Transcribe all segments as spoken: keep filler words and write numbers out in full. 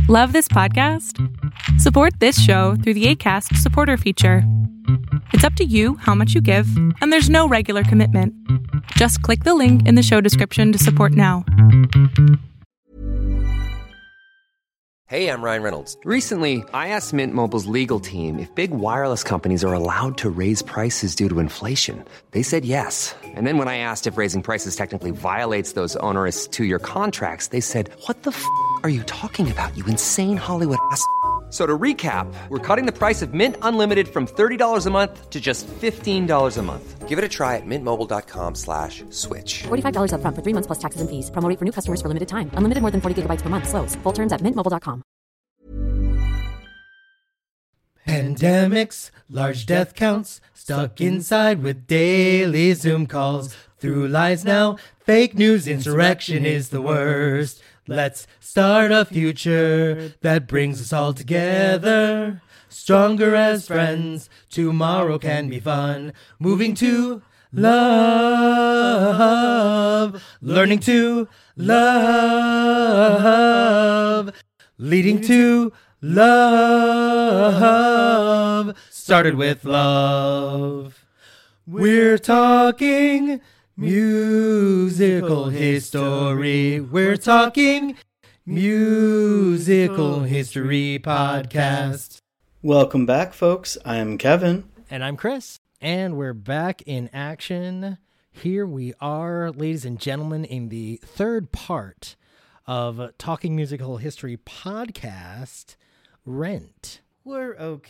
Love this podcast? Support this show through the Acast supporter feature. It's up to you how much you give, and there's no regular commitment. Just click the link in the show description to support now. Hey, I'm Ryan Reynolds. Recently, I asked Mint Mobile's legal team if big wireless companies are allowed to raise prices due to inflation. They said yes. And then when I asked if raising prices technically violates those onerous two-year contracts, they said, "What the f*** are you talking about, you insane Hollywood ass f- So to recap, we're cutting the price of Mint Unlimited from thirty dollars a month to just fifteen dollars a month. Give it a try at mintmobile.com slash switch. forty-five dollars up front for three months plus taxes and fees. Promo rate for new customers for limited time. Unlimited more than forty gigabytes per month. Slows full terms at mint mobile dot com. Pandemics, large death counts, stuck inside with daily Zoom calls. Through lies now, fake news, insurrection is the worst. Let's start a future that brings us all together. Stronger as friends, tomorrow can be fun. Moving to love, learning to love, leading to love, started with love. We're talking musical history. We're talking musical history podcast. Welcome back, folks. I'm Kevin. And I'm Chris. And we're back in action. Here we are, ladies and gentlemen, in the third part of Talking Musical History podcast, Rent. We're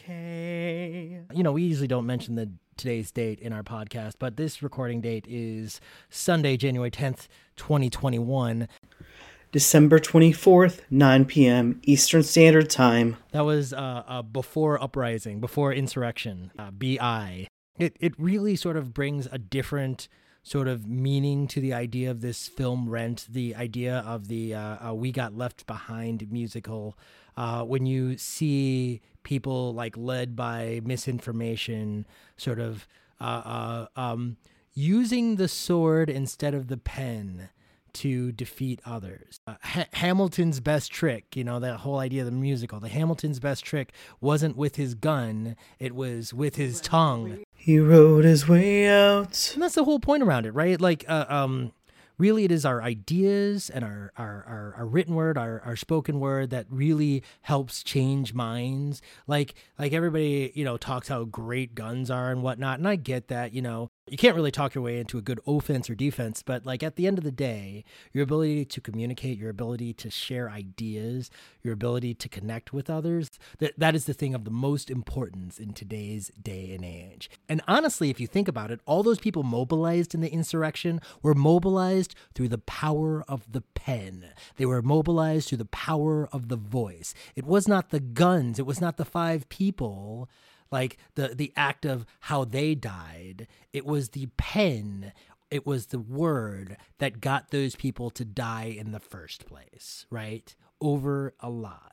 okay. You know, we usually don't mention the today's date in our podcast, but this recording date is Sunday, January tenth, twenty twenty-one. December twenty-fourth, nine p.m. Eastern Standard Time. That was uh, uh, before Uprising, before Insurrection, uh, B I. It, it really sort of brings a different sort of meaning to the idea of this film Rent, the idea of the uh, uh, We Got Left Behind musical. Uh, when you see people like led by misinformation, sort of uh, uh, um, using the sword instead of the pen to defeat others. Uh, ha- Hamilton's best trick, you know, that whole idea of the musical, the Hamilton's best trick wasn't with his gun, it was with his tongue. He rode his way out. And that's the whole point around it, right? Like, uh, um, really it is our ideas and our, our, our, our written word, our, our spoken word that really helps change minds. Like, like everybody, you know, talks how great guns are and whatnot. And I get that, you know, you can't really talk your way into a good offense or defense, but like at the end of the day, your ability to communicate, your ability to share ideas, your ability to connect with others, that, that is the thing of the most importance in today's day and age. And honestly, if you think about it, all those people mobilized in the insurrection were mobilized through the power of the pen. They were mobilized through the power of the voice. It was not the guns. It was not the five people. Like the, the act of how they died, it was the pen, it was the word that got those people to die in the first place, right? Over a lie.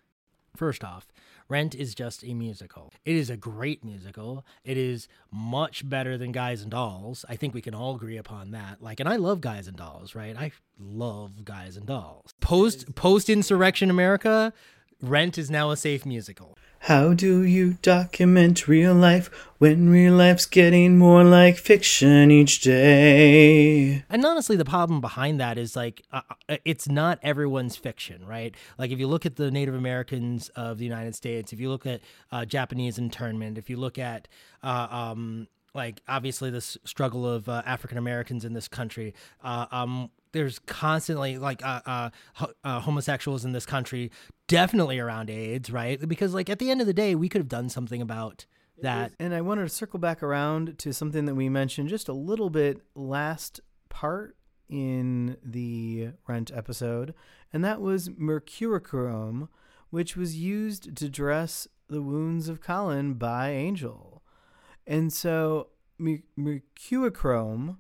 First off, Rent is just a musical. It is a great musical. It is much better than Guys and Dolls. I think we can all agree upon that. Like, and I love Guys and Dolls, right? I love Guys and Dolls. Post, post-insurrection America, Rent is now a safe musical. How do you document real life when real life's getting more like fiction each day? And honestly, the problem behind that is like, uh, it's not everyone's fiction, right? Like if you look at the Native Americans of the United States, if you look at uh, Japanese internment, if you look at, uh, um, like obviously the struggle of uh, African Americans in this country, uh, um, there's constantly like uh, uh, ho- uh, homosexuals in this country, definitely around AIDS, right? Because like at the end of the day, we could have done something about that. And I wanted to circle back around to something that we mentioned just a little bit last part in the Rent episode, and that was mercurochrome, which was used to dress the wounds of Colin by Angel. And so mer- mercurochrome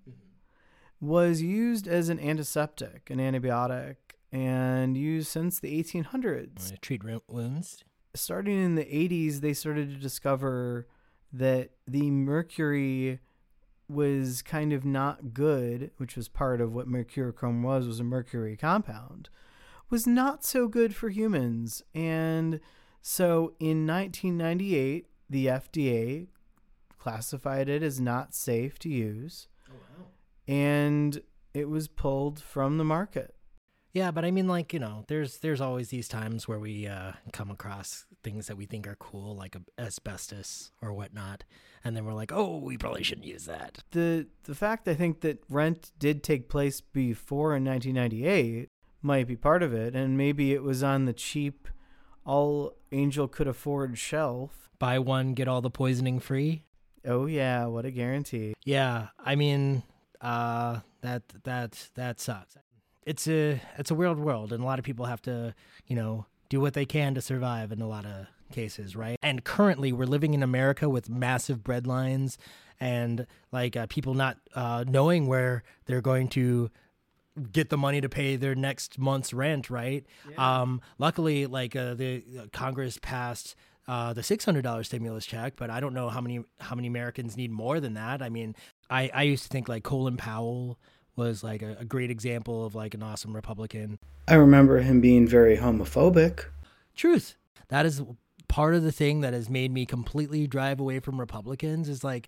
was used as an antiseptic, an antibiotic, and used since the eighteen hundreds. To treat wounds. Starting in the eighties, they started to discover that the mercury was kind of not good, which was part of what mercurochrome was, was a mercury compound, was not so good for humans. And so in nineteen ninety-eight, the F D A classified it as not safe to use. Oh, wow. And it was pulled from the market. Yeah, but I mean, like, you know, there's there's always these times where we uh, come across things that we think are cool, like asbestos or whatnot, and then we're like, oh, we probably shouldn't use that. The the fact, I think, that Rent did take place before in nineteen ninety-eight might be part of it, and maybe it was on the cheap, all Angel could afford shelf. Buy one, get all the poisoning free. Oh yeah, what a guarantee. Yeah, I mean, uh, that that that sucks. It's a it's a weird world, and a lot of people have to, you know, do what they can to survive in a lot of cases, right? And currently, we're living in America with massive bread lines, and like uh, people not uh, knowing where they're going to get the money to pay their next month's rent, right? Yeah. Um, luckily, like uh, the uh, Congress passed uh, the six hundred dollars stimulus check, but I don't know how many how many Americans need more than that. I mean, I, I used to think like Colin Powell was like a, a great example of like an awesome Republican. I remember him being very homophobic. Truth. That is part of the thing that has made me completely drive away from Republicans is like,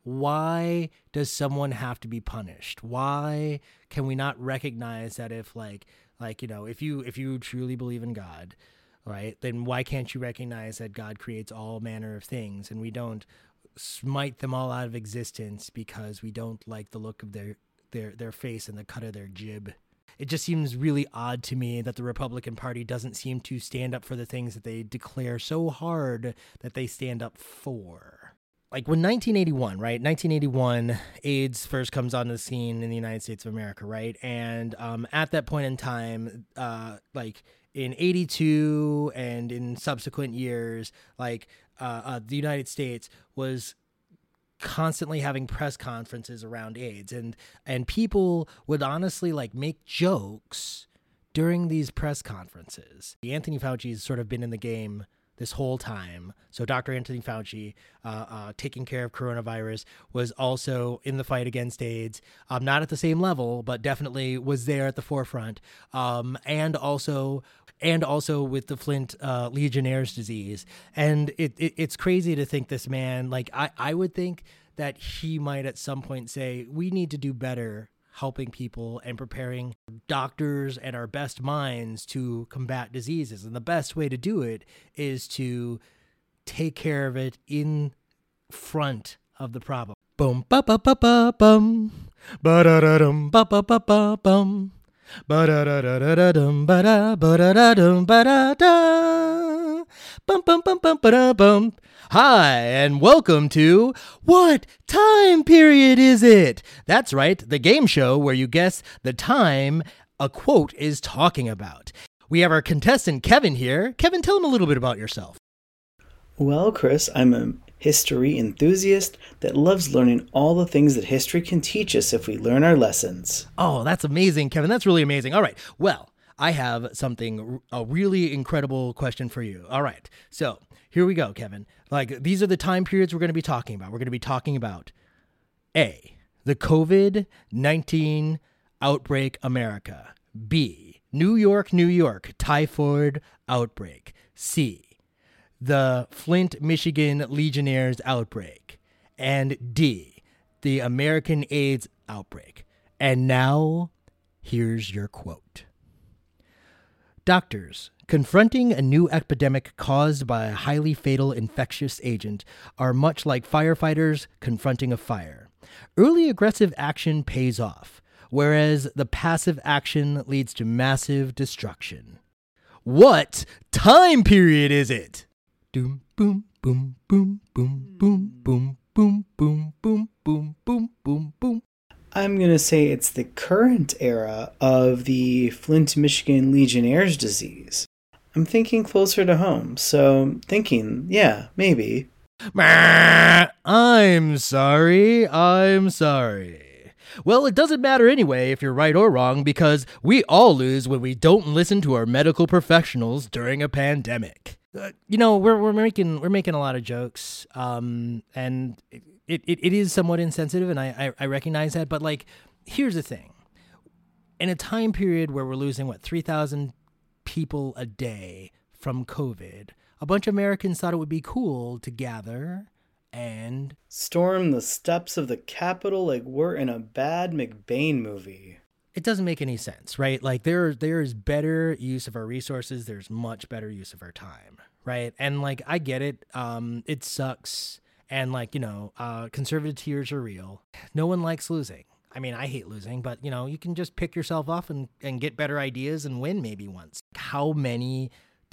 why does someone have to be punished? Why can we not recognize that if like, like, you know, if you, if you truly believe in God, right, then why can't you recognize that God creates all manner of things and we don't smite them all out of existence because we don't like the look of their, their, their face and the cut of their jib? It just seems really odd to me that the Republican Party doesn't seem to stand up for the things that they declare so hard that they stand up for. Like when nineteen eighty-one, right? nineteen eighty-one, AIDS first comes on the scene in the United States of America, right? And um, at that point in time, uh, like in eighty-two and in subsequent years, like uh, uh, the United States was constantly having press conferences around AIDS, and and people would honestly like make jokes during these press conferences. Anthony Fauci has sort of been in the game this whole time. So Doctor Anthony Fauci, uh, uh, taking care of coronavirus, was also in the fight against AIDS. Um, not at the same level, but definitely was there at the forefront. Um, and also, and also with the Flint uh, Legionnaire's disease. And it, it it's crazy to think this man, like I, I would think that he might at some point say, we need to do better helping people and preparing doctors and our best minds to combat diseases. And the best way to do it is to take care of it in front of the problem. Boom, ba ba ba ba bum, ba da da dum, ba ba ba ba bum, ba da da da da da dum, ba da ba da da dum, ba da da, bum bum bum bum ba da bum. Hi, and welcome to What Time Period Is It? That's right, the game show where you guess the time a quote is talking about. We have our contestant Kevin here. Kevin, tell him a little bit about yourself. Well, Chris, I'm a history enthusiast that loves learning all the things that history can teach us if we learn our lessons. Oh, that's amazing, Kevin. That's really amazing. All right, well, I have something, a really incredible question for you. All right, so here we go, Kevin. Like, these are the time periods we're going to be talking about. We're going to be talking about A, the covid nineteen outbreak America. B, New York, New York, typhoid outbreak. C, the Flint, Michigan Legionnaires outbreak. And D, the American AIDS outbreak. And now, here's your quote. Doctors, confronting a new epidemic caused by a highly fatal infectious agent, are much like firefighters confronting a fire. Early aggressive action pays off, whereas the passive action leads to massive destruction. What time period is it? Doom, boom, boom, boom, boom, boom, boom, boom, boom, boom, boom, boom, boom, boom. I'm going to say it's the current era of the Flint, Michigan Legionnaire's disease. I'm thinking closer to home, so thinking, yeah, maybe. I'm sorry, I'm sorry. Well, it doesn't matter anyway if you're right or wrong, because we all lose when we don't listen to our medical professionals during a pandemic. Uh, you know, we're we're making we're making a lot of jokes, um, and it, it, it is somewhat insensitive, and I, I, I recognize that. But like, here's the thing: in a time period where we're losing what three thousand people a day from COVID, a bunch of Americans thought it would be cool to gather and storm the steps of the Capitol like we're in a bad McBain movie. It doesn't make any sense, right? Like there, there is better use of our resources. There's much better use of our time, right? And like, I get it. Um, it sucks. And like, you know, uh, conservative tears are real. No one likes losing. I mean, I hate losing, but you know, you can just pick yourself up and, and get better ideas and win maybe once. How many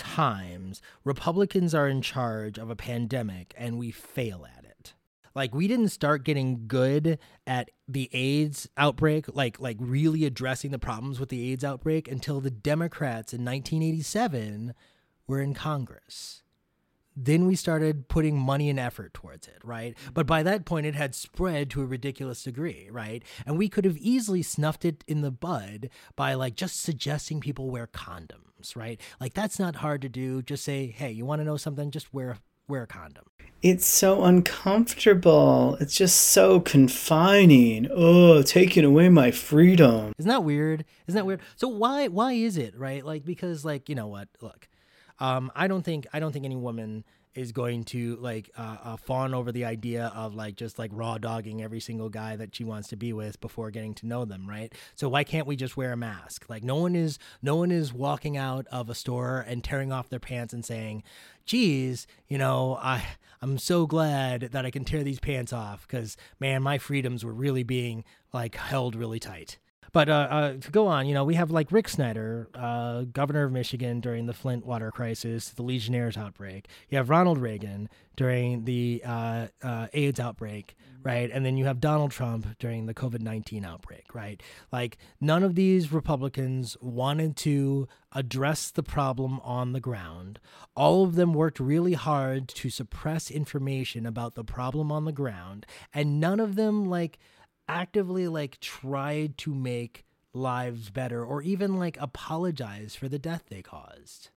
times Republicans are in charge of a pandemic and we fail at it? Like, we didn't start getting good at the AIDS outbreak, like like really addressing the problems with the AIDS outbreak until the Democrats in nineteen eighty-seven were in Congress. Then we started putting money and effort towards it, right? But by that point, it had spread to a ridiculous degree, right? And we could have easily snuffed it in the bud by like just suggesting people wear condoms, right? Like, that's not hard to do. Just say, hey, you want to know something? Just wear wear a condom. It's so uncomfortable. It's just so confining. Oh, taking away my freedom. Isn't that weird? Isn't that weird? So why why is it, right? Like, because like, you know what? Look, um, I don't think I don't think any woman is going to like uh, uh, fawn over the idea of like just like raw dogging every single guy that she wants to be with before getting to know them, right? So why can't we just wear a mask? Like, no one is no one is walking out of a store and tearing off their pants and saying, geez, you know, I, I'm so glad that I can tear these pants off because, man, my freedoms were really being, like, held really tight. But uh, uh, to go on, you know, we have, like, Rick Snyder, uh, governor of Michigan during the Flint water crisis, the Legionnaires outbreak. You have Ronald Reagan during the uh, uh, AIDS outbreak, right? And then you have Donald Trump during the covid nineteen outbreak, right? Like, none of these Republicans wanted to address the problem on the ground. All of them worked really hard to suppress information about the problem on the ground, and none of them, like, actively, like, tried to make lives better or even, like, apologize for the death they caused.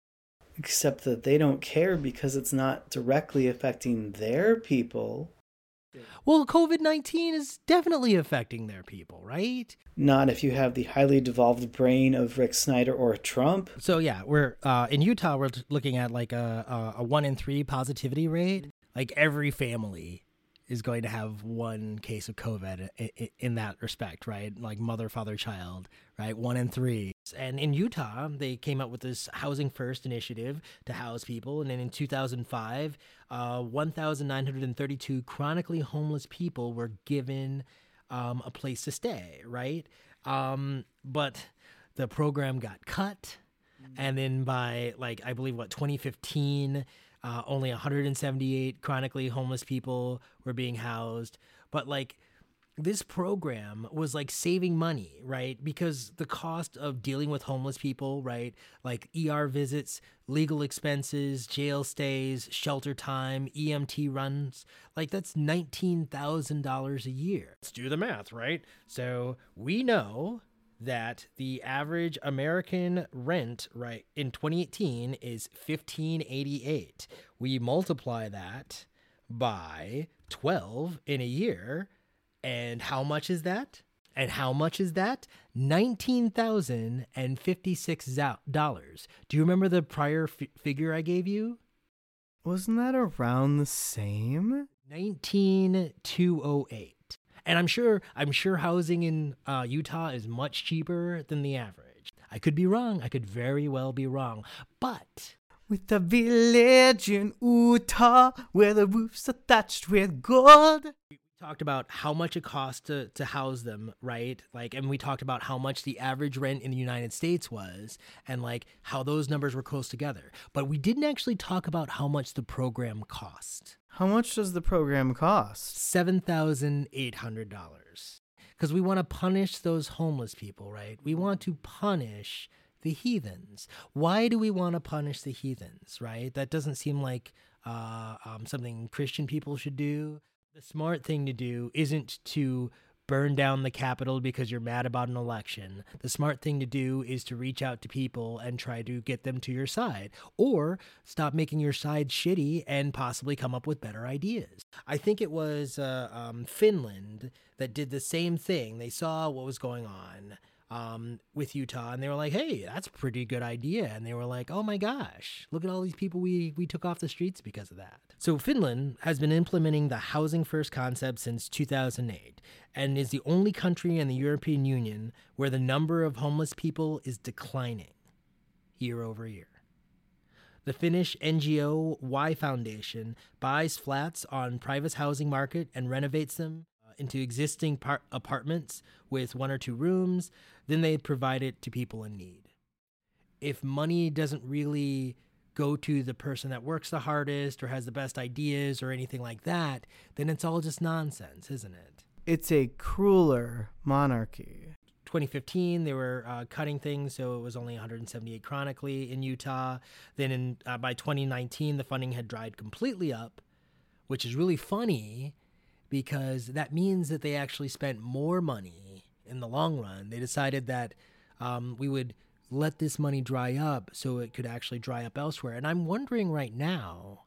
Except that they don't care because it's not directly affecting their people. Well, covid nineteen is definitely affecting their people, right? Not if you have the highly devolved brain of Rick Snyder or Trump. So yeah, we're uh, in Utah. We're looking at like a, a a one in three positivity rate. Like, every family is going to have one case of COVID in, in that respect, right? Like mother, father, child, right? One in three. And in Utah, they came up with this Housing First initiative to house people. And then in two thousand five, uh, one thousand nine hundred thirty-two chronically homeless people were given um, a place to stay, right? Um, but the program got cut. And then by, like, I believe, what, twenty fifteen, Uh, only one hundred seventy-eight chronically homeless people were being housed. But, like, this program was, like, saving money, right? Because the cost of dealing with homeless people, right? Like E R visits, legal expenses, jail stays, shelter time, E M T runs, like, that's nineteen thousand dollars a year. Let's do the math, right? So we know that the average American rent, right, in twenty eighteen is fifteen eighty-eight. We multiply that by twelve in a year, and how much is that? And how much is that? nineteen thousand fifty-six dollars. Do you remember the prior f- figure I gave you? Wasn't that around the same? nineteen thousand two hundred eight. And I'm sure I'm sure housing in uh, Utah is much cheaper than the average. I could be wrong. I could very well be wrong. But with the village in Utah where the roofs are thatched with gold. We talked about how much it costs to, to house them, right? Like, and we talked about how much the average rent in the United States was and like how those numbers were close together. But we didn't actually talk about how much the program cost. How much does the program cost? seven thousand eight hundred dollars. Because we want to punish those homeless people, right? We want to punish the heathens. Why do we want to punish the heathens, right? That doesn't seem like uh, um, something Christian people should do. The smart thing to do isn't to burn down the Capitol because you're mad about an election. The smart thing to do is to reach out to people and try to get them to your side, or stop making your side shitty and possibly come up with better ideas. I think it was uh, um, Finland that did the same thing. They saw what was going on um, with Utah, and they were like, hey, that's a pretty good idea. And they were like, oh my gosh, look at all these people we, we took off the streets because of that. So Finland has been implementing the housing first concept since two thousand eight and is the only country in the European Union where the number of homeless people is declining year over year. The Finnish N G O Y Foundation buys flats on private housing market and renovates them into existing par- apartments with one or two rooms. Then they provide it to people in need. If money doesn't really go to the person that works the hardest or has the best ideas or anything like that, then it's all just nonsense, isn't it? It's a crueler monarchy. twenty fifteen, they were uh, cutting things, so it was only one hundred seventy-eight chronically in Utah. Then in uh, by twenty nineteen, the funding had dried completely up, which is really funny because that means that they actually spent more money in the long run. They decided that um, we would let this money dry up so it could actually dry up elsewhere. And I'm wondering right now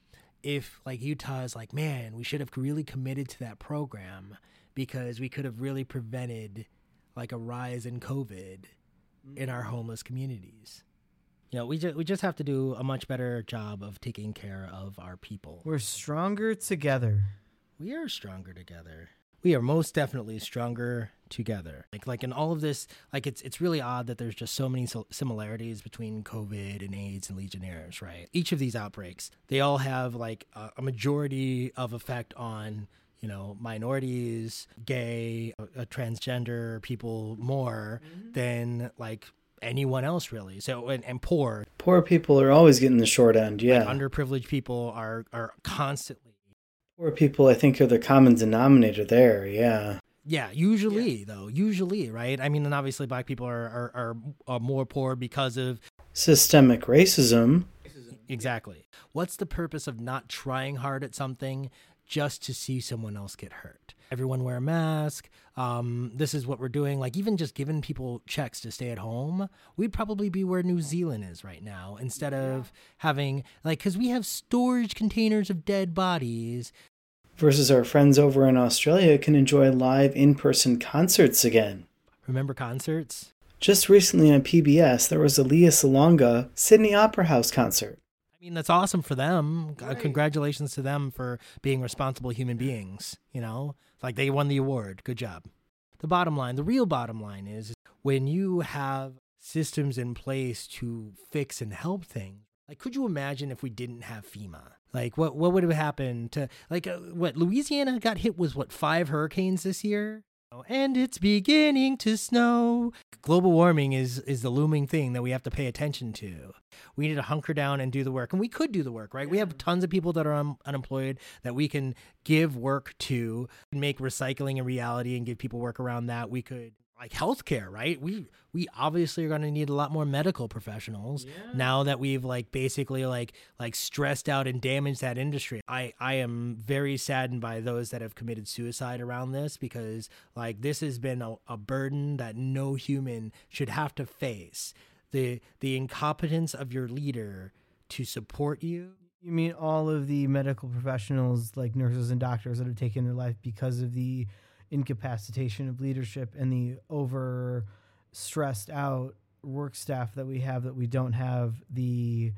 if like Utah is like, man, we should have really committed to that program because we could have really prevented like a rise in COVID in our homeless communities. You know, we just we just have to do a much better job of taking care of our people. We're stronger together. We are stronger together. We are most definitely stronger together. Like like in all of this, like it's it's really odd that there's just so many similarities between COVID and AIDS and Legionnaires, right? Each of these outbreaks, they all have like a, a majority of effect on, you know, minorities, gay, uh, transgender people more mm-hmm. than like anyone else really. So and, and poor. Poor people are always getting the short end, yeah. Like underprivileged people are are constantly. Poor people, I think, are the common denominator there, yeah. Yeah, usually, yeah. though, usually, right? I mean, and obviously black people are, are, are, are more poor because of... systemic racism. Exactly. What's the purpose of not trying hard at something just to see someone else get hurt? Everyone wear a mask. Um, this is what we're doing. Like, even just giving people checks to stay at home, we'd probably be where New Zealand is right now instead of having, like, because we have storage containers of dead bodies. Versus our friends over in Australia can enjoy live in-person concerts again. Remember concerts? Just recently on P B S, there was a Lea Salonga Sydney Opera House concert. I mean, that's awesome for them. Right. Uh, congratulations to them for being responsible human beings, you know? Like, they won the award. Good job. The bottom line, the real bottom line is when you have systems in place to fix and help things, like, could you imagine if we didn't have FEMA? Like, what what would have happened to, like, uh, what, Louisiana got hit with, what, five hurricanes this year? And it's beginning to snow. Global warming is is the looming thing that we have to pay attention to. We need to hunker down and do the work. And we could do the work, right? We have tons of people that are un- unemployed that we can give work to, make recycling a reality and give people work around that. We could, like healthcare, right? We we obviously are going to need a lot more medical professionals yeah. now that we've like basically like like stressed out and damaged that industry. I, I am very saddened by those that have committed suicide around this because like this has been a, a burden that no human should have to face. The the incompetence of your leader to support you. You mean all of the medical professionals like nurses and doctors that have taken their life because of the incapacitation of leadership and the over stressed out work staff that we have that we don't have the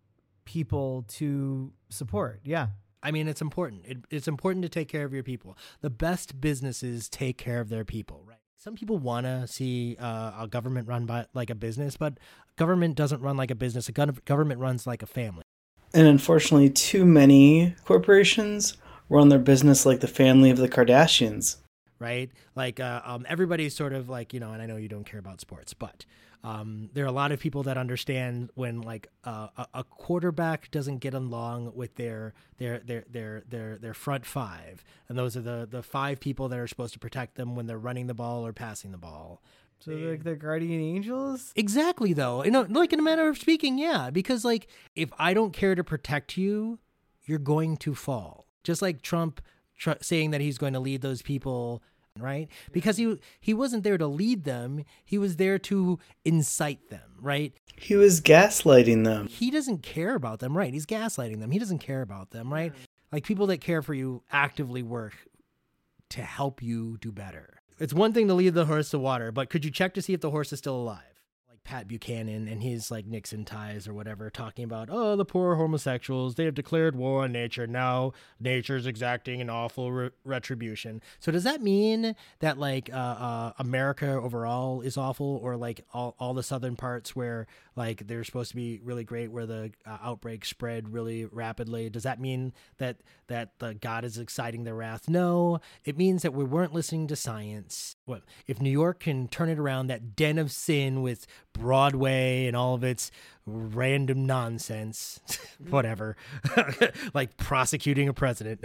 people to support. Yeah. I mean, it's important. It, it's important to take care of your people. The best businesses take care of their people, right? Some people want to see uh, a government run by like a business, but government doesn't run like a business. A government runs like a family. And unfortunately, too many corporations run their business like the family of the Kardashians. Right? Like uh, um, everybody's sort of like, you know, and I know you don't care about sports, but um, there are a lot of people that understand when like uh, a, a quarterback doesn't get along with their their their their their their front five, and those are the the five people that are supposed to protect them when they're running the ball or passing the ball. So they're like the guardian angels? Exactly, though. You know, like in a matter of speaking, yeah. Because like if I don't care to protect you, you're going to fall. Just like Trump tr- saying that he's going to lead those people. Right? Because he he wasn't there to lead them. He was there to incite them, right? He was gaslighting them. He doesn't care about them, right? He's gaslighting them. He doesn't care about them, right? Like people that care for you actively work to help you do better. It's one thing to lead the horse to water, but could you check to see if the horse is still alive? Like Pat Buchanan and his like Nixon ties or whatever, talking about, oh, the poor homosexuals, they have declared war on nature. Now nature is exacting an awful re- retribution. So does that mean that like uh, uh, America overall is awful, or like all, all the southern parts where like they're supposed to be really great, where the uh, outbreak spread really rapidly? Does that mean that that the God is exciting their wrath? No, it means that we weren't listening to science. What if New York can turn it around, that den of sin with Broadway and all of its random nonsense, whatever, like prosecuting a president?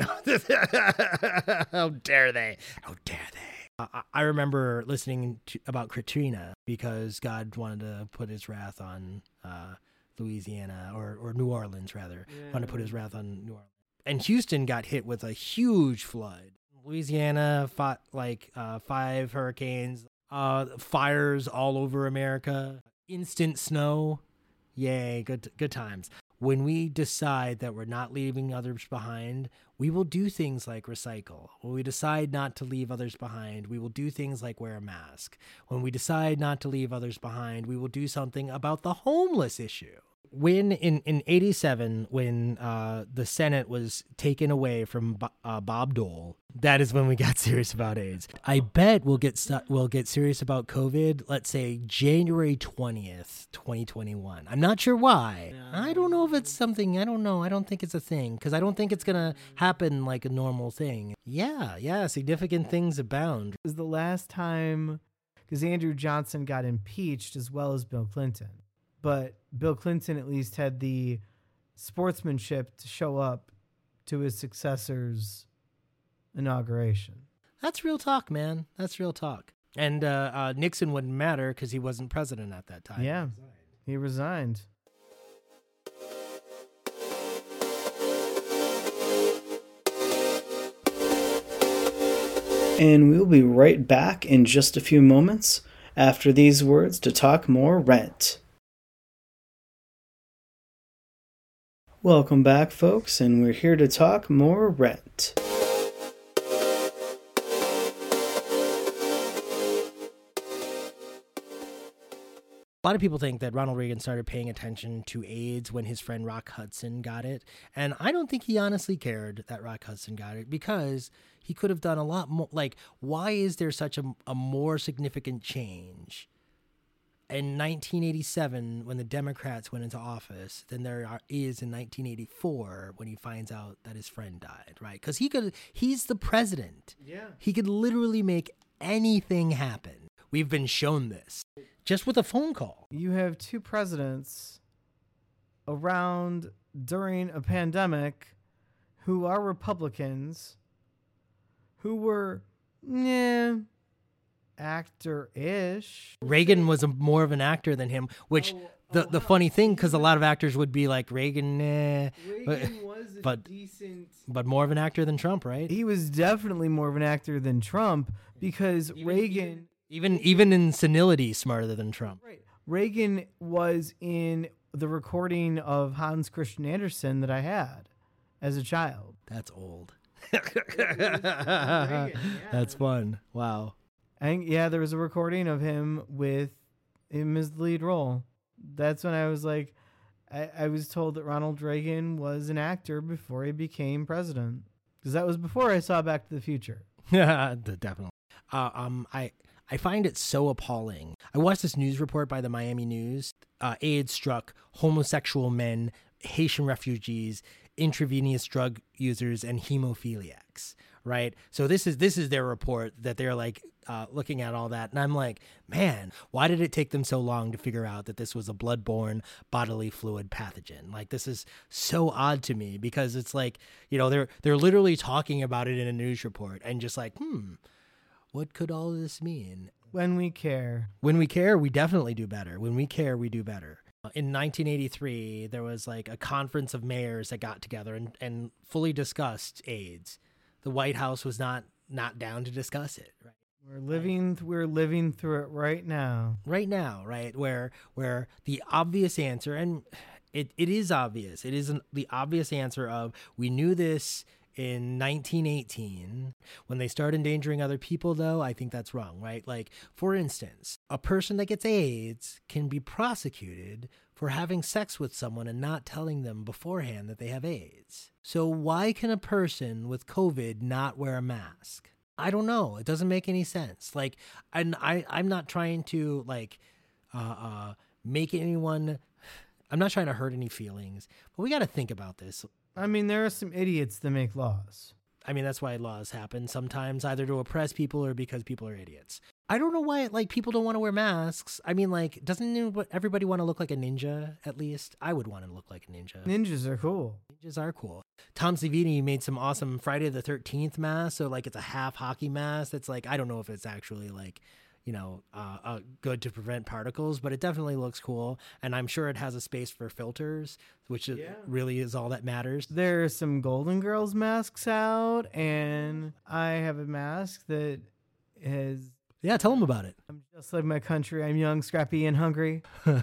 How dare they? How dare they? Uh, I remember listening to, about Katrina because God wanted to put his wrath on uh, Louisiana or, or New Orleans, rather. Yeah. Wanted to put his wrath on New Orleans. And Houston got hit with a huge flood. Louisiana fought like uh, five hurricanes, uh, fires all over America, instant snow. Yay, good good times. When we decide that we're not leaving others behind, we will do things like recycle. When we decide not to leave others behind, we will do things like wear a mask. When we decide not to leave others behind, we will do something about the homeless issue. When in, in eighty-seven, when uh, the Senate was taken away from uh, Bob Dole, that is when we got serious about AIDS. I bet we'll get stu- we'll get serious about COVID, let's say January twentieth, twenty twenty-one. I'm not sure why. I don't know if it's something, I don't know. I don't think it's a thing, because I don't think it's going to happen like a normal thing. Yeah, yeah, significant things abound. It was the last time, because Andrew Johnson got impeached as well as Bill Clinton. But Bill Clinton at least had the sportsmanship to show up to his successor's inauguration. That's real talk, man. That's real talk. And uh, uh, Nixon wouldn't matter because he wasn't president at that time. Yeah, he resigned. And we'll be right back in just a few moments after these words to talk more Rent. Welcome back, folks, and we're here to talk more Rent. A lot of people think that Ronald Reagan started paying attention to AIDS when his friend Rock Hudson got it. And I don't think he honestly cared that Rock Hudson got it, because he could have done a lot more. Like, why is there such a, a more significant change in nineteen eighty-seven when the Democrats went into office than there are, is in nineteen eighty-four when he finds out that his friend died, right? Because he could, he's the president. Yeah. He could literally make anything happen. We've been shown this just with a phone call. You have two presidents around during a pandemic who are Republicans, who were, yeah, actor-ish. Reagan was a, more of an actor than him, which oh, the, oh, the wow. funny thing, because a lot of actors would be like, Reagan, eh. Reagan but, was a but, decent... But more of an actor than Trump, right? He was definitely more of an actor than Trump, because even, Reagan... Even, even in senility, smarter than Trump. Right. Reagan was in the recording of Hans Christian Andersen that I had as a child. That's old. Reagan, yeah. That's fun. Wow. And yeah, there was a recording of him with him as the lead role. That's when I was like, I, I was told that Ronald Reagan was an actor before he became president, because that was before I saw Back to the Future. Yeah, definitely. Uh, um, I I find it so appalling. I watched this news report by the Miami News. Uh, AIDS struck homosexual men, Haitian refugees, intravenous drug users, and hemophiliacs. Right. So this is this is their report that they're like uh, looking at all that. And I'm like, man, why did it take them so long to figure out that this was a bloodborne bodily fluid pathogen? Like, this is so odd to me, because it's like, you know, they're they're literally talking about it in a news report and just like, hmm, what could all of this mean? When we care. When we care, we definitely do better. When we care, we do better. In nineteen eighty-three, there was like a conference of mayors that got together and, and fully discussed AIDS. The White House was not not down to discuss it. Right? We're living we're living through it right now. Right now, right? Where where the obvious answer, and it, it is obvious. It isn't the obvious answer of, we knew this in nineteen eighteen, when they start endangering other people, though, I think that's wrong, right? Like, for instance, a person that gets AIDS can be prosecuted for having sex with someone and not telling them beforehand that they have AIDS. So why can a person with COVID not wear a mask? I don't know. It doesn't make any sense. Like, and I, I'm not trying to, like, uh, uh, make anyone, I'm not trying to hurt any feelings, but we got to think about this. I mean, there are some idiots that make laws. I mean, that's why laws happen sometimes, either to oppress people or because people are idiots. I don't know why, like, people don't want to wear masks. I mean, like, doesn't everybody want to look like a ninja, at least? I would want to look like a ninja. Ninjas are cool. Ninjas are cool. Tom Savini made some awesome Friday the thirteenth mask, so, like, it's a half hockey mask. That's, like, I don't know if it's actually, like, you know, uh, uh, good to prevent particles, but it definitely looks cool. And I'm sure it has a space for filters, which is, Yeah. really is all that matters. There's some Golden Girls masks out, and I have a mask that is... Yeah, tell them about it. I'm just like my country. I'm young, scrappy, and hungry.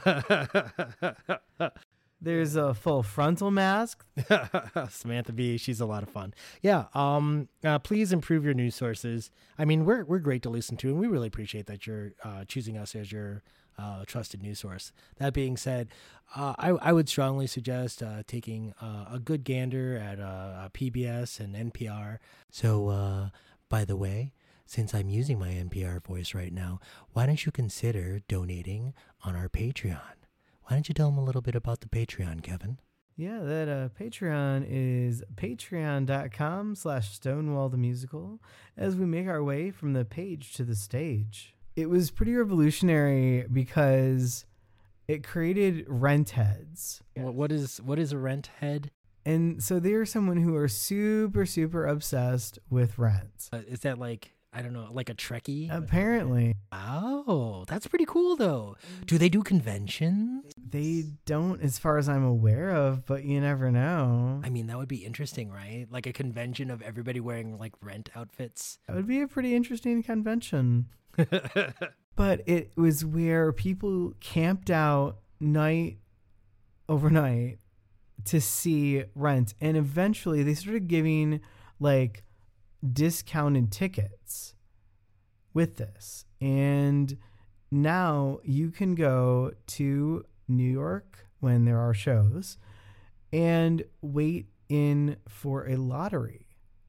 There's a full frontal mask. Samantha Bee, she's a lot of fun. Yeah, um, uh, please improve your news sources. I mean, we're we're great to listen to, and we really appreciate that you're uh, choosing us as your uh, trusted news source. That being said, uh, I, I would strongly suggest uh, taking uh, a good gander at uh, P B S and N P R. So, uh, by the way, since I'm using my N P R voice right now, why don't you consider donating on our Patreon? Why don't you tell them a little bit about the Patreon, Kevin? Yeah, that uh, Patreon is patreon.com slash Stonewall the Musical as we make our way from the page to the stage. It was pretty revolutionary because it created rent heads. What, what is what is a rent head? And so they are someone who are super, super obsessed with rent. Uh, is that like, I don't know, like a Trekkie? Apparently. Oh, that's pretty cool, though. Do they do conventions? They don't, as far as I'm aware of, but you never know. I mean, that would be interesting, right? Like a convention of everybody wearing, like, rent outfits. That would be a pretty interesting convention. But it was where people camped out night overnight to see Rent. And eventually they started giving, like, discounted tickets with this. And now you can go to New York when there are shows and wait in for a lottery.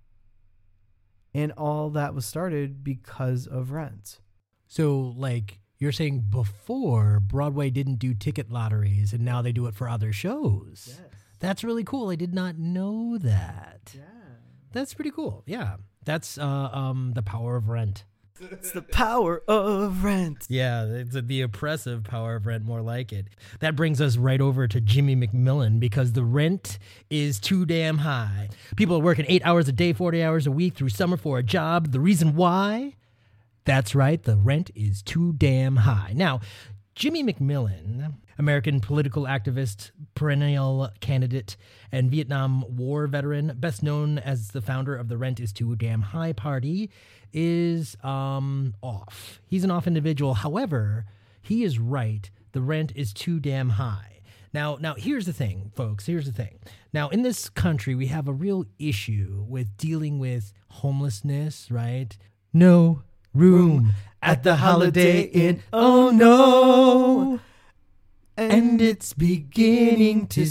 And all that was started because of Rent. So, like, you're saying before Broadway didn't do ticket lotteries and now they do it for other shows. Yes. That's really cool. I did not know that. Yeah. That's pretty cool. Yeah. That's uh, um, the power of Rent. It's the power of Rent. Yeah, it's the oppressive power of Rent, more like it. That brings us right over to Jimmy McMillan, because the rent is too damn high. People are working eight hours a day, forty hours a week through summer for a job. The reason why? That's right, the rent is too damn high. Now, Jimmy McMillan, American political activist, perennial candidate, and Vietnam War veteran, best known as the founder of the Rent is Too Damn High party, is um, off. He's an off individual. However, he is right. The rent is too damn high. Now, now here's the thing, folks. Here's the thing. Now, in this country, we have a real issue with dealing with homelessness, right? No room at the Holiday Inn. Oh, no. And it's beginning to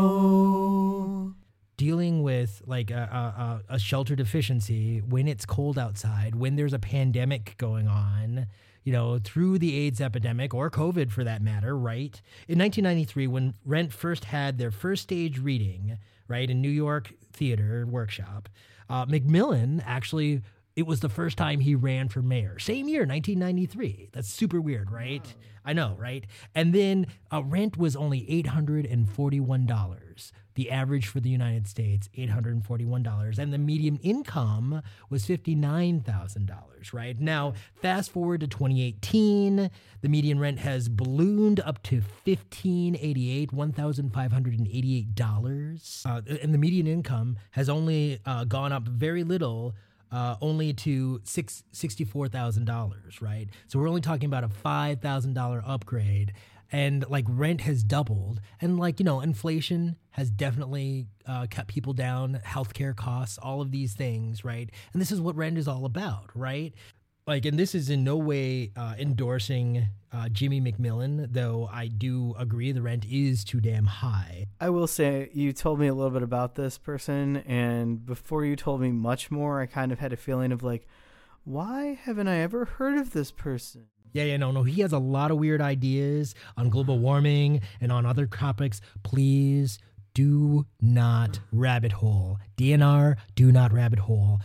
snow. Dealing with like a, a, a shelter deficiency when it's cold outside, when there's a pandemic going on, you know, through the AIDS epidemic or COVID for that matter, right? In nineteen ninety-three, when Rent first had their first stage reading, right, in New York Theater Workshop, uh, McMillan actually, it was the first time he ran for mayor. Same year, nineteen ninety-three. That's super weird, right? Wow. I know, right? And then uh, rent was only eight hundred forty-one dollars. The average for the United States, eight hundred forty-one dollars. And the median income was fifty-nine thousand dollars, right? Now, fast forward to twenty eighteen, the median rent has ballooned up to fifteen eighty-eight, one thousand five hundred eighty-eight dollars. Uh, and the median income has only uh, gone up very little, Uh, only to six sixty-four thousand dollars, right? So we're only talking about a five thousand dollars upgrade. and like rent has doubled, and like, you know, inflation has definitely uh, cut people down, healthcare costs, all of these things, right? And this is what rent is all about, right? Like, and this is in no way uh, endorsing uh, Jimmy McMillan, though I do agree the rent is too damn high. I will say, you told me a little bit about this person, and before you told me much more, I kind of had a feeling of like, why haven't I ever heard of this person? Yeah, yeah, no, no. He has a lot of weird ideas on global warming and on other topics. Please do not rabbit hole. D N R, do not rabbit hole.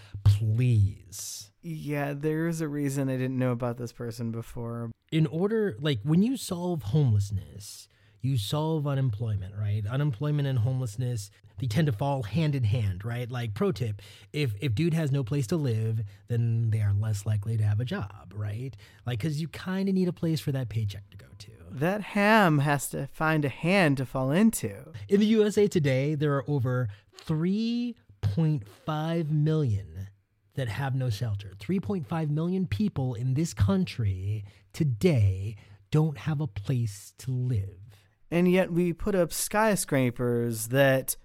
Please. Yeah, there's a reason I didn't know about this person before. In order, like, when you solve homelessness, you solve unemployment, right? Unemployment and homelessness, they tend to fall hand in hand, right? Like, pro tip, if if dude has no place to live, then they are less likely to have a job, right? Like, because you kind of need a place for that paycheck to go to. That ham has to find a hand to fall into. In the U S A today, there are over three point five million that have no shelter. three point five million people in this country today don't have a place to live. And yet we put up skyscrapers that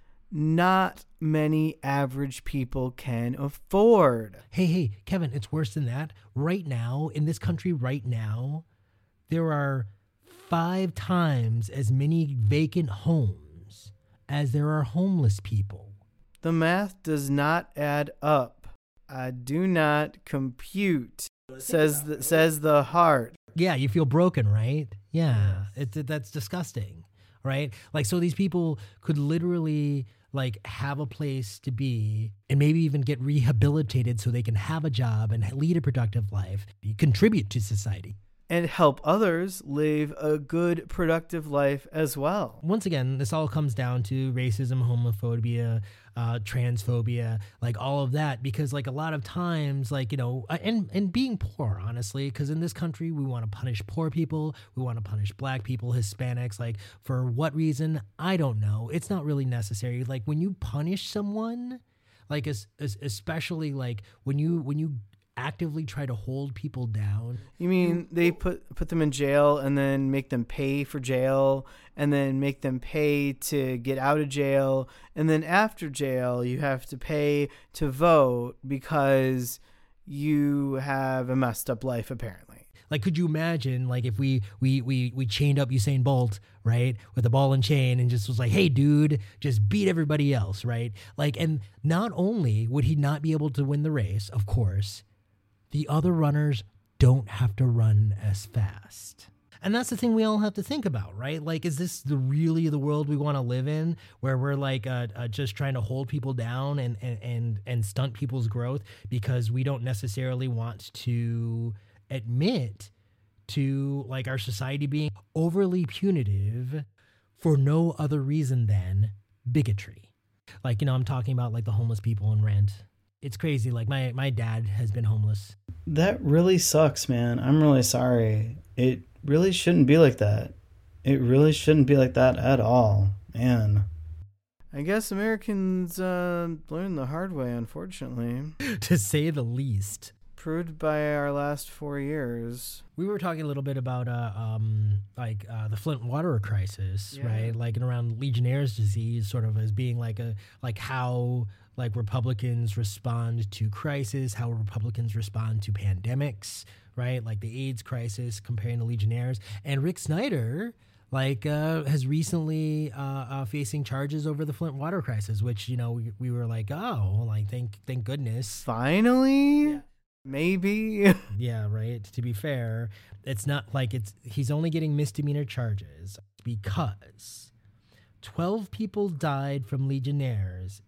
not many average people can afford. Hey, hey, Kevin, it's worse than that. Right now, in this country right now, there are five times as many vacant homes as there are homeless people. The math does not add up. I do not compute, says the, says the heart. Yeah, you feel broken, right? Yeah, it, it, that's disgusting, right? Like, so these people could literally, like, have a place to be and maybe even get rehabilitated so they can have a job and lead a productive life, contribute to society. And help others live a good, productive life as well. Once again, this all comes down to racism, homophobia, uh, transphobia, like all of that, because like a lot of times, like, you know, and, and being poor, honestly, because in this country, we want to punish poor people. We want to punish black people, Hispanics, like for what reason? I don't know. It's not really necessary. Like when you punish someone, like as, as, especially like when you, when you, actively try to hold people down. You mean they put put them in jail and then make them pay for jail and then make them pay to get out of jail, and then after jail you have to pay to vote because you have a messed up life apparently. Like, could you imagine, like, if we we we we chained up Usain Bolt, right, with a ball and chain, and just was like, hey, dude, just beat everybody else, right? Like, and not only would he not be able to win the race, of course, the other runners don't have to run as fast. And that's the thing we all have to think about, right? Like, is this the really the world we want to live in, where we're like uh, uh, just trying to hold people down and, and, and, and stunt people's growth because we don't necessarily want to admit to like our society being overly punitive for no other reason than bigotry? Like, you know, I'm talking about like the homeless people in Rent. It's crazy. Like my, my dad has been homeless. That really sucks, man. I'm really sorry. It really shouldn't be like that. It really shouldn't be like that at all, man. I guess Americans uh, learned the hard way, unfortunately. To say the least. Proved by our last four years. We were talking a little bit about uh, um, like uh, the Flint water crisis, yeah. Right? Like and around Legionnaire's disease, sort of as being like a like how like Republicans respond to crisis, how Republicans respond to pandemics, right? Like the AIDS crisis comparing to Legionnaires. And Rick Snyder, like, uh, has recently uh, uh, facing charges over the Flint water crisis, which, you know, we, we were like, oh, like, thank thank goodness. Finally? Yeah. Maybe. Yeah, right. To be fair, it's not like it's he's only getting misdemeanor charges because twelve people died from Legionnaires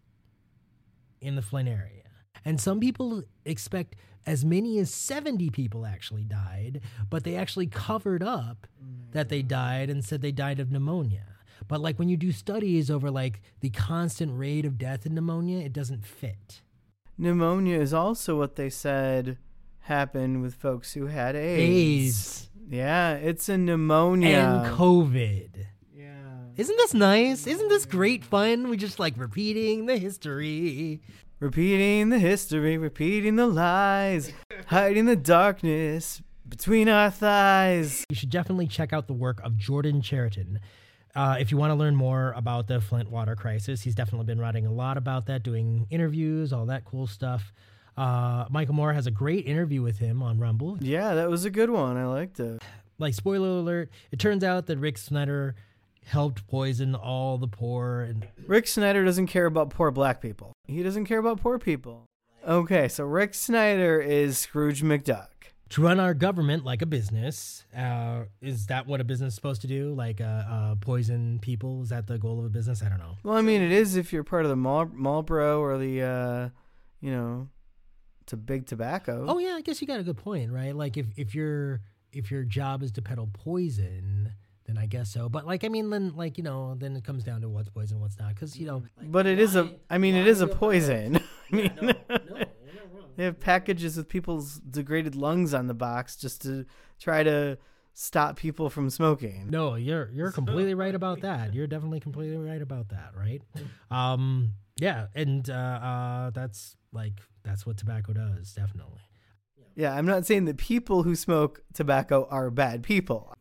in the Flint area. And some people expect as many as seventy people actually died, but they actually covered up that they died and said they died of pneumonia. But like when you do studies over like the constant rate of death in pneumonia, it doesn't fit. Pneumonia is also what they said happened with folks who had AIDS. AIDS. Yeah, it's a pneumonia. And COVID. Yeah. Isn't this nice? Isn't this great fun? We just like repeating the history. Repeating the history, repeating the lies, hiding the darkness Between Our Thighs. You should definitely check out the work of Jordan Chariton. Uh, if you want to learn more about the Flint water crisis, he's definitely been writing a lot about that, doing interviews, all that cool stuff. Uh, Michael Moore has a great interview with him on Rumble. Yeah, that was a good one. I liked it. Like, spoiler alert, it turns out that Rick Snyder helped poison all the poor. And Rick Snyder doesn't care about poor black people. He doesn't care about poor people. Okay, so Rick Snyder is Scrooge McDuck. To run our government like a business, uh, is that what a business is supposed to do? Like uh, uh, poison people? Is that the goal of a business? I don't know. Well, I mean, it is if you're part of the Mal- Marlboro or the, uh, you know, to big tobacco. Oh yeah, I guess you got a good point, right? Like if if your if your job is to peddle poison, then I guess so. But like, I mean, then like you know, then it comes down to what's poison, what's not, because you know. Like, but it why, is a. I mean, it is a poison. I mean, yeah, no, no. They have packages with people's degraded lungs on the box just to try to stop people from smoking. No, you're you're completely right about that. You're definitely completely right about that, right? Um, yeah, and uh, uh, that's like that's what tobacco does, definitely. Yeah, I'm not saying that people who smoke tobacco are bad people.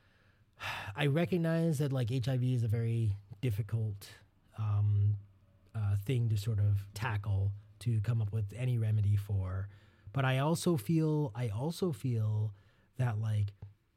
I recognize that like H I V is a very difficult um, uh, thing to sort of tackle, to come up with any remedy for, but I also feel I also feel that like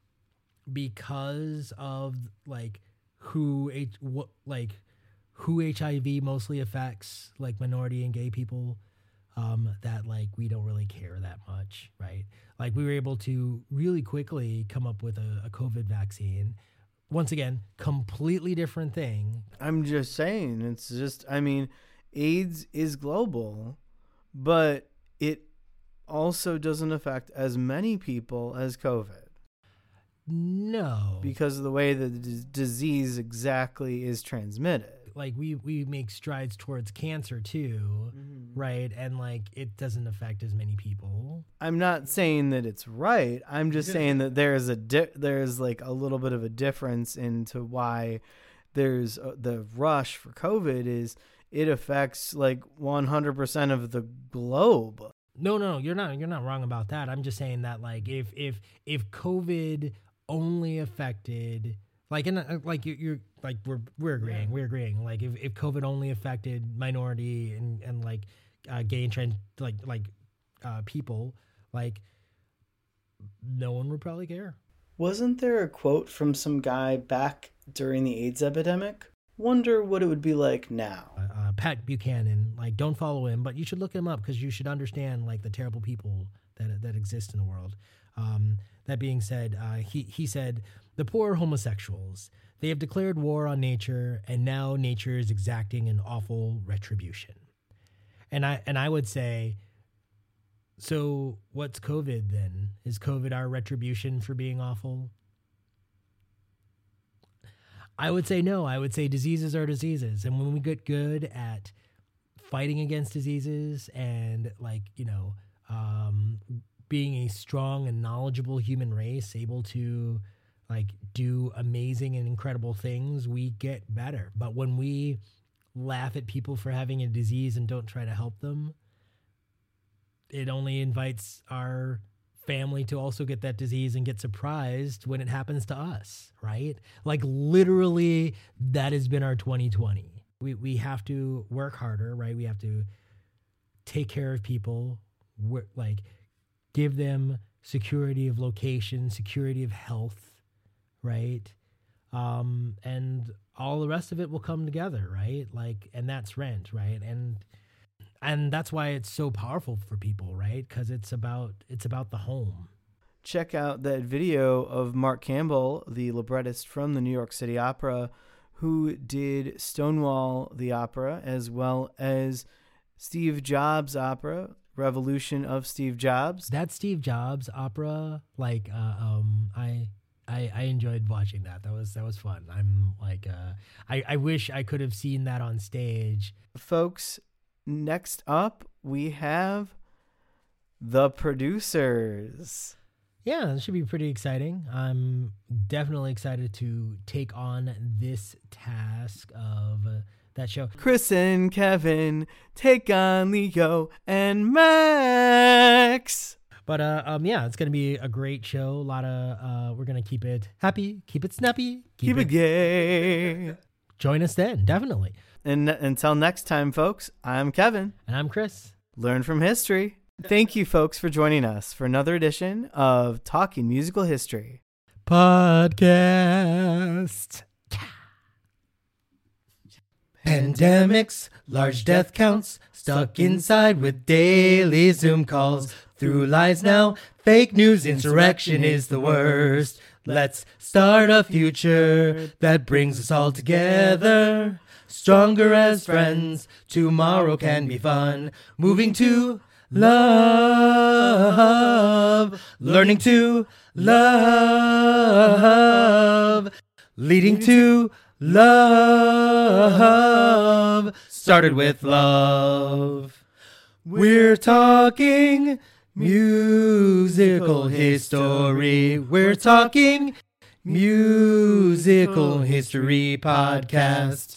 because of like who H what like who H I V mostly affects, like minority and gay people, um, that like we don't really care that much, right? Like we were able to really quickly come up with a, a COVID vaccine. Once again, completely different thing. I'm just saying, it's just, I mean, AIDS is global, but it also doesn't affect as many people as COVID. No. Because of the way the d- disease exactly is transmitted. Like we, we make strides towards cancer too, mm-hmm. right? And like it doesn't affect as many people. I'm not saying that it's right. I'm just saying that there's a di- there's like a little bit of a difference into why there's a, the rush for COVID is it affects like one hundred percent of the globe. No, no, you're not you're not wrong about that. I'm just saying that like if if if COVID only affected like in like you're, you're like we're we're agreeing yeah. we're agreeing like if, if COVID only affected minority and and like uh, gay and trans like like uh, people, like no one would probably care. Wasn't there a quote from some guy back during the AIDS epidemic? Wonder what it would be like now. Uh, uh, Pat Buchanan, like don't follow him, but you should look him up because you should understand like the terrible people that that exist in the world. Um, that being said, uh, he he said, the poor homosexuals, they have declared war on nature, and now nature is exacting an awful retribution. And I and I would say, so what's COVID then? Is COVID our retribution for being awful? I would say no. I would say diseases are diseases. And when we get good at fighting against diseases and like, you know, um, being a strong and knowledgeable human race, able to like do amazing and incredible things, we get better. But when we laugh at people for having a disease and don't try to help them, it only invites our family to also get that disease and get surprised when it happens to us, right? Like literally that has been our twenty twenty. We we have to work harder, right? We have to take care of people, like give them security of location, security of health, right? Um, and all the rest of it will come together, right? Like, and that's rent, right? And And that's why it's so powerful for people, right? Because it's about it's about the home. Check out that video of Mark Campbell, the librettist from the New York City Opera, who did Stonewall the opera, as well as Steve Jobs' opera, Revolution of Steve Jobs. That Steve Jobs opera, like, uh, um, I, I I enjoyed watching that. That was that was fun. I'm like, uh, I I wish I could have seen that on stage, folks. Next up, we have The Producers. Yeah, this should be pretty exciting. I'm definitely excited to take on this task of uh, that show. Chris and Kevin take on Leo and Max. But uh, um, yeah, it's gonna be a great show. A lot of uh, we're gonna keep it happy, keep it snappy, Keep it gay. Join us then, definitely. And until next time, folks, I'm Kevin. And I'm Chris. Learn from history. Thank you, folks, for joining us for another edition of Talking Musical History Podcast. Pandemics, large death counts, stuck inside with daily Zoom calls. Through lies now, fake news, insurrection is the worst. Let's start a future that brings us all together. Stronger as friends, tomorrow can be fun. Moving to love, learning to love, leading to love, started with love. We're talking musical history. We're talking musical history podcast.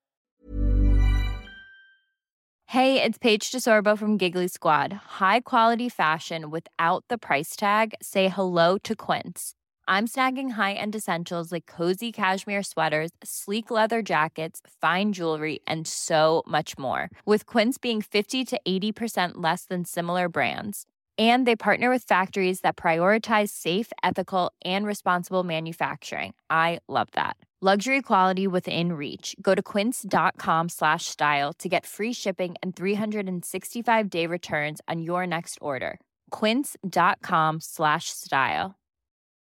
Hey, it's Paige DeSorbo from Giggly Squad. High quality fashion without the price tag. Say hello to Quince. I'm snagging high-end essentials like cozy cashmere sweaters, sleek leather jackets, fine jewelry, and so much more. With Quince being fifty to eighty percent less than similar brands. And they partner with factories that prioritize safe, ethical, and responsible manufacturing. I love that. Luxury quality within reach. Go to quince.com slash style to get free shipping and three sixty-five day returns on your next order. Quince.com slash style.